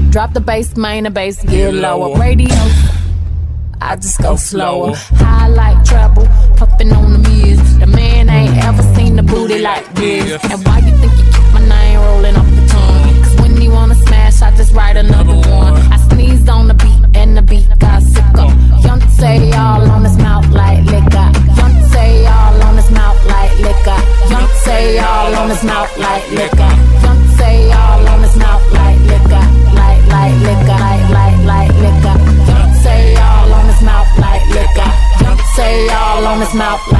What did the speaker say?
Drop the bass, main the bass, get lower. Radio, I just go slower. High like treble, puffin' on the mirrors. The man ain't ever seen the booty like this. And why you think you keep my name rolling off the tongue? Cause when he wanna smash, I just write another one. I sneezed on the beat and the beat got sicker. Young say all on his mouth like liquor. Young say all on his mouth like liquor. Young say all on his mouth like liquor. Young say all on his mouth like liquor. Like liquor, like liquor. Young say all on his mouth like liquor. Young say all on his mouth like